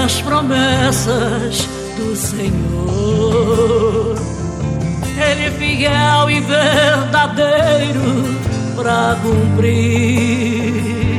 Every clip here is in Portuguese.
as promessas do Senhor. Ele é fiel e verdadeiro pra cumprir.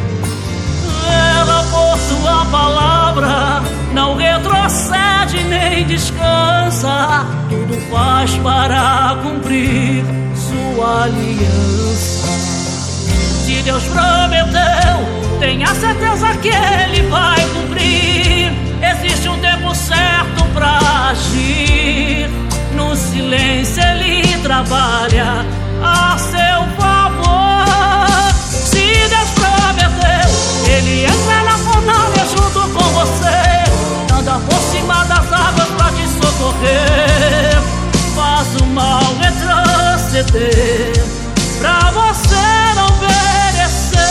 Ela, por sua palavra, não retrocede nem descansa, tudo faz para cumprir sua aliança. Se Deus prometeu, tenha certeza que Ele vai cumprir. Existe um tempo certo pra agir, no silêncio Ele trabalha a seu favor. Se Deus prometeu, Ele entra na fornalha junto com você, anda por cima das águas pra te socorrer, faz o mal retroceder pra você não perecer.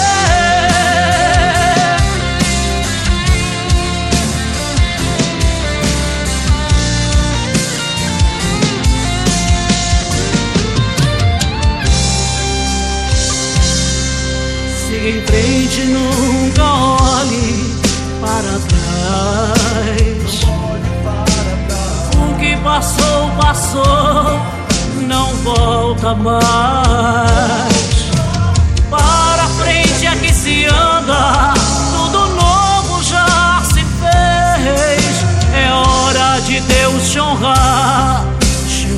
Siga em frente, nunca olhe para trás. O que passou, passou, não volta mais. Para frente é que se anda, tudo novo já se fez. É hora de Deus te honrar,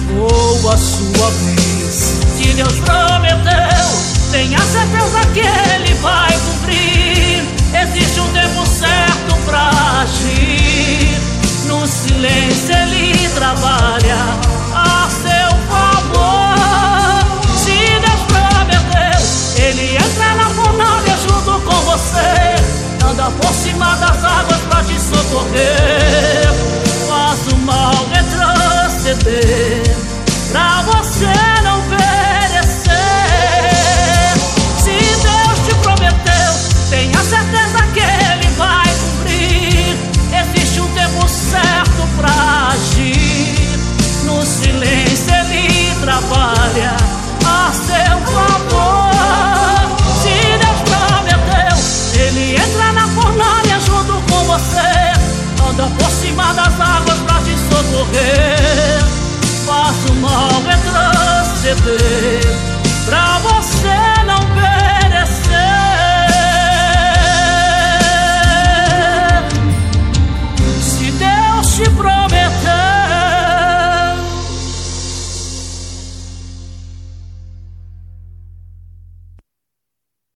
chegou a sua vez. Se Deus prometeu, tenha certeza que